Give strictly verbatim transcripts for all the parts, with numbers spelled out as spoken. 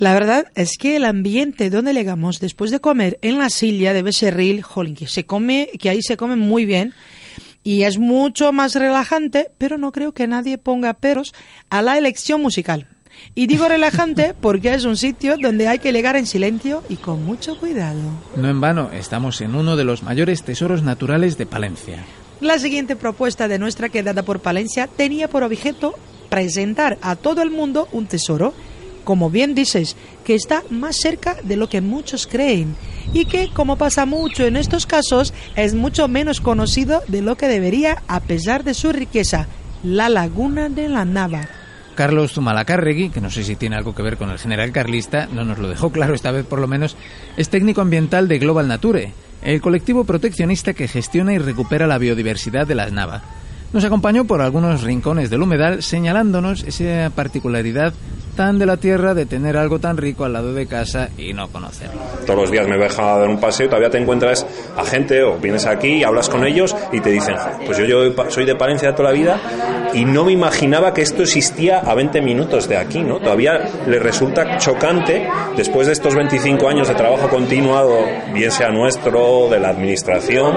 La verdad es que el ambiente donde llegamos después de comer en la silla de Becerril, jolín, que se come, que ahí se come muy bien y es mucho más relajante, pero no creo que nadie ponga peros a la elección musical. Y digo relajante porque es un sitio donde hay que llegar en silencio y con mucho cuidado. No en vano, estamos en uno de los mayores tesoros naturales de Palencia. La siguiente propuesta de nuestra quedada por Palencia tenía por objeto presentar a todo el mundo un tesoro, como bien dices, que está más cerca de lo que muchos creen y que, como pasa mucho en estos casos, es mucho menos conocido de lo que debería a pesar de su riqueza, la Laguna de la Nava. Carlos Zumalacárregui, que no sé si tiene algo que ver con el general carlista, no nos lo dejó claro esta vez por lo menos, es técnico ambiental de Global Nature, el colectivo proteccionista que gestiona y recupera la biodiversidad de las Nava. Nos acompañó por algunos rincones del humedal señalándonos esa particularidad tan de la tierra de tener algo tan rico al lado de casa y no conocerlo. Todos los días me voy a dar un paseo y todavía te encuentras a gente o vienes aquí y hablas con ellos y te dicen, pues yo, yo soy de Palencia de toda la vida y no me imaginaba que esto existía a veinte minutos de aquí, ¿no? Todavía les resulta chocante, después de estos veinticinco años de trabajo continuado, bien sea nuestro, de la administración,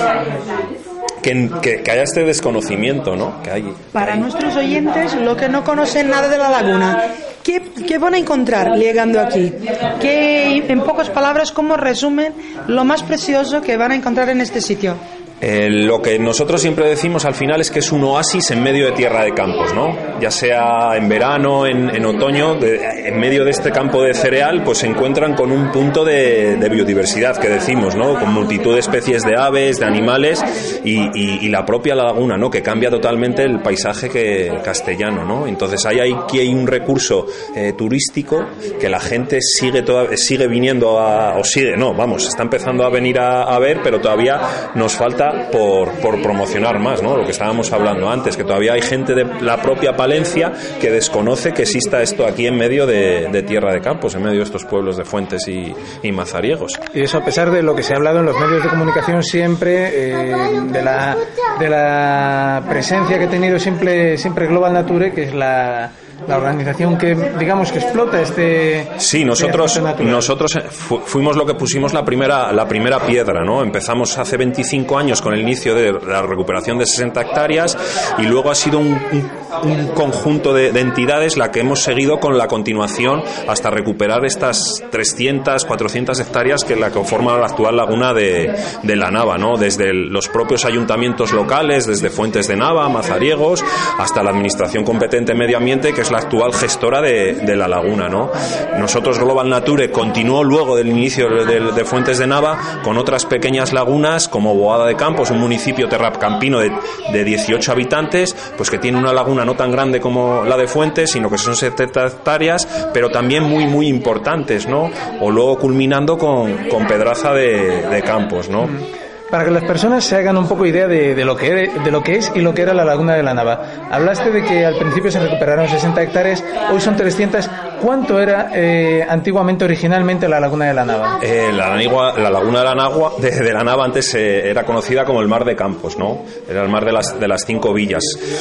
Que, que, que haya este desconocimiento, ¿no? Que hay, Para que hay... nuestros oyentes, lo que no conocen nada de la laguna, ¿qué, qué van a encontrar llegando aquí? ¿Qué, en pocas palabras, cómo resumen lo más precioso que van a encontrar en este sitio? Eh, lo que nosotros siempre decimos al final es que es un oasis en medio de tierra de campos, ¿no? Ya sea en verano, en, en otoño, de, en medio de este campo de cereal, pues se encuentran con un punto de, de biodiversidad que decimos, ¿no? Con multitud de especies de aves, de animales y, y, y la propia laguna, ¿no? Que cambia totalmente el paisaje que, castellano, ¿no? Entonces ahí hay, aquí hay un recurso eh, turístico que la gente sigue toda, sigue viniendo a, o sigue, no, vamos, está empezando a venir a, a ver, pero todavía nos falta Por, por promocionar más, ¿no? Lo que estábamos hablando antes, que todavía hay gente de la propia Palencia que desconoce que exista esto aquí en medio de, de tierra de campos, en medio de estos pueblos de Fuentes y, y Mazariegos. Y eso a pesar de lo que se ha hablado en los medios de comunicación siempre, eh, de, la, de la presencia que ha tenido siempre, siempre Global Nature, que es la... la organización que, digamos, que explota este... Sí, nosotros nosotros fu- fuimos lo que pusimos la primera la primera piedra, ¿no? Empezamos hace veinticinco años con el inicio de la recuperación de sesenta hectáreas y luego ha sido un, un, un conjunto de, de entidades la que hemos seguido con la continuación hasta recuperar estas trescientas, cuatrocientas hectáreas que la que forma la actual laguna de, de la Nava, ¿no? Desde el, los propios ayuntamientos locales, desde Fuentes de Nava, Mazariegos, hasta la administración competente en medio ambiente, que es la actual gestora de, de la laguna, ¿no? Nosotros, Global Nature, continuó luego del inicio de, de Fuentes de Nava con otras pequeñas lagunas como Boada de Campos, un municipio terrapcampino de, de dieciocho habitantes, pues que tiene una laguna no tan grande como la de Fuentes, sino que son setenta hectáreas, pero también muy muy importantes, ¿no? O luego culminando con, con Pedraza de, de Campos, ¿no? Para que las personas se hagan un poco idea de, de, lo que, de lo que es y lo que era la Laguna de la Nava. Hablaste de que al principio se recuperaron sesenta hectáreas, hoy son trescientas. ¿Cuánto era eh, antiguamente, originalmente, la Laguna de la Nava? Eh, la, Nigua, la Laguna de la, Nagua, de, de la Nava antes eh, era conocida como el Mar de Campos, ¿no? Era el mar de las, de las cinco villas.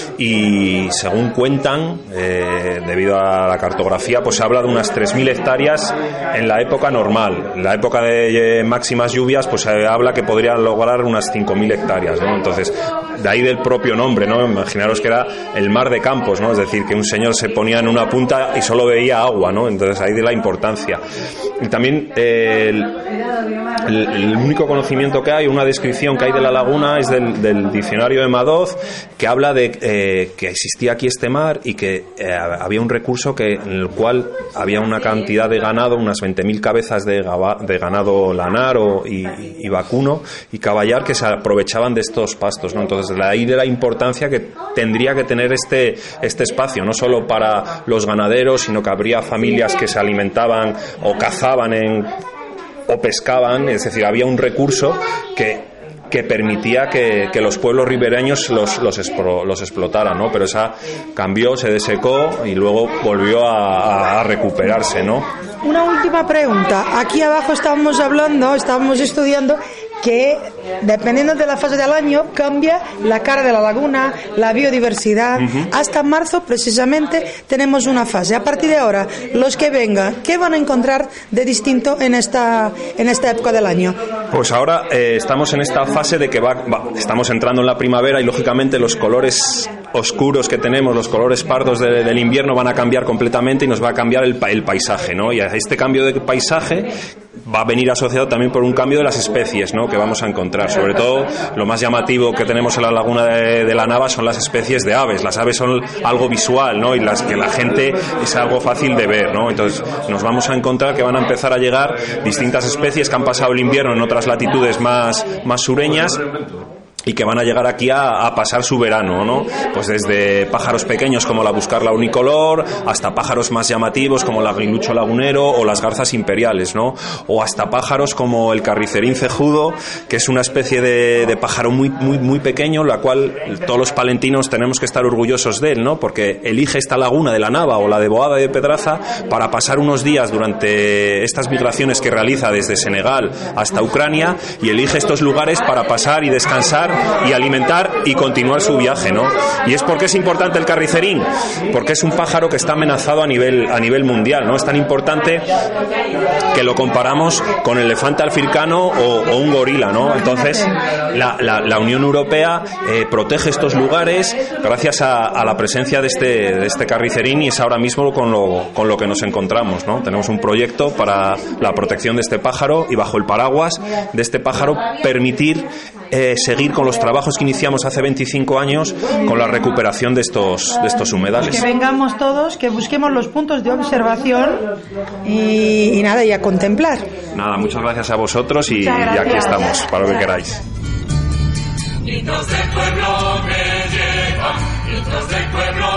Y según cuentan, eh, debido a la cartografía, pues se habla de unas tres mil hectáreas en la época normal. En la época de eh, máximas lluvias, pues se habla que podrían lograr unas cinco mil hectáreas, ¿no? Entonces, de ahí del propio nombre, ¿no? Imaginaros que era el Mar de Campos, ¿no? Es decir, que un señor se ponía en una punta y solo veía agua, ¿no? Entonces ahí de la importancia. Y también eh, el, el, el único conocimiento que hay, una descripción que hay de la laguna es del, del diccionario de Madoz, que habla de eh, que existía aquí este mar y que eh, había un recurso que, en el cual había una cantidad de ganado, unas veinte mil cabezas de, gaba, de ganado lanar o, y, y vacuno y caballar que se aprovechaban de estos pastos, ¿no? Entonces de ahí de la importancia que tendría que tener este, este espacio, no solo para los ganaderos, sino que habría familias que se alimentaban o cazaban en, o pescaban, es decir, había un recurso que que permitía que, que los pueblos ribereños los, los, expro, los explotaran, ¿no? Pero esa cambió, se desecó y luego volvió a, a recuperarse, ¿no? Una última pregunta. Aquí abajo estábamos hablando, estábamos estudiando que dependiendo de la fase del año cambia la cara de la laguna, la biodiversidad. Uh-huh. Hasta marzo precisamente tenemos una fase. A partir de ahora, los que vengan, ¿qué van a encontrar de distinto en esta en esta época del año? Pues ahora eh, estamos en esta fase de que va, va, estamos entrando en la primavera y lógicamente los colores oscuros que tenemos, los colores pardos de, del invierno van a cambiar completamente y nos va a cambiar el, el paisaje, ¿no? Y a este cambio de paisaje va a venir asociado también por un cambio de las especies, ¿no?, que vamos a encontrar. Sobre todo, lo más llamativo que tenemos en la laguna de, de la Nava son las especies de aves. Las aves son algo visual, ¿no?, y las que la gente es algo fácil de ver, ¿no? Entonces, nos vamos a encontrar que van a empezar a llegar distintas especies que han pasado el invierno en otras latitudes más, más sureñas y que van a llegar aquí a, a pasar su verano, ¿no? Pues desde pájaros pequeños como la buscarla unicolor, hasta pájaros más llamativos como el aguilucho lagunero o las garzas imperiales, ¿no? O hasta pájaros como el carricerín cejudo, que es una especie de, de pájaro muy, muy, muy pequeño, la cual todos los palentinos tenemos que estar orgullosos de él, ¿no? Porque elige esta laguna de la Nava o la de Boada de Pedraza para pasar unos días durante estas migraciones que realiza desde Senegal hasta Ucrania, y elige estos lugares para pasar y descansar y alimentar y continuar su viaje, ¿no? ¿Y es porque es importante el carricerín? Porque es un pájaro que está amenazado a nivel a nivel mundial, ¿no? Es tan importante que lo comparamos con el elefante africano o, o un gorila, ¿no? Entonces la, la, la Unión Europea eh, protege estos lugares gracias a, a la presencia de este de este carricerín, y es ahora mismo con lo con lo que nos encontramos, ¿no? Tenemos un proyecto para la protección de este pájaro y bajo el paraguas de este pájaro permitir eh, seguir con los trabajos que iniciamos hace veinticinco años con la recuperación de estos de estos humedales. Que vengamos todos, que busquemos los puntos de observación y, y nada, y a contemplar. Nada, muchas gracias a vosotros y, y aquí estamos, para lo que queráis. Gritos del pueblo me llevan, gritos del pueblo